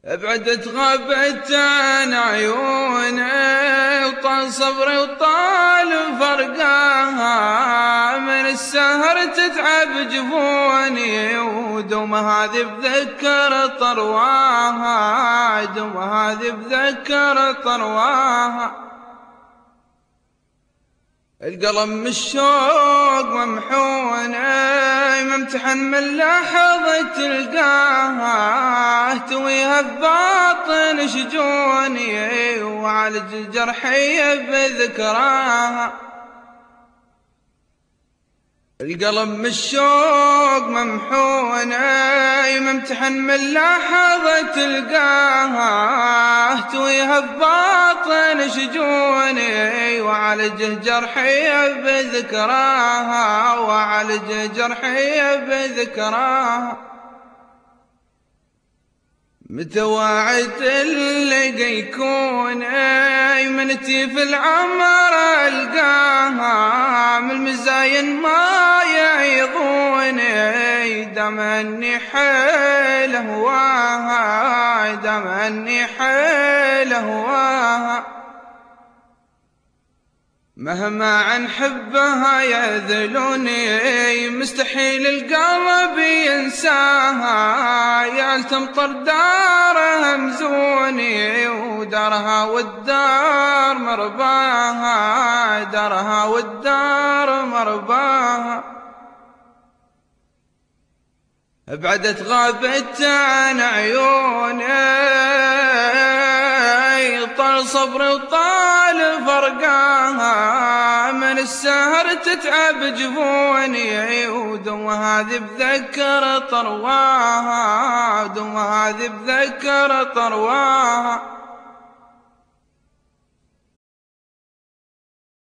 بعدت غابت عن عيوني وطال صبري وطال فرقاها، من السهر تتعب جفوني ودوم هذي بذكر طرواها، دوم هذي بذكر طرواها. القلم من الشوق ممحوني ممتحن من لحظة تلقاها، اهتويها بباطن شجوني وعالج جرحي بذكراها. القلم من الشوق ممحوني ممتحن من لحظة تلقاها، اهتويها بباطن شجوني وعالجه جرحي بذكراها، وعالجه جرحي بذكراها. متواعد اللي يكوني من تيف العمر القاها، من المزاين ما يعيضوني دام اني حيل هواها، دام اني حيل هواها. مهما عن حبها يذلوني مستحيل القلب ينساها، يا تمطر دارها مزوني ودارها والدار مرباها، دارها والدار مرباها. بعدت غابت عن عيوني طال صبري وطال فرقاها، من السهر تتعب جفوني ودم هذي بذكر طرواها، دم هذي بذكر طرواها.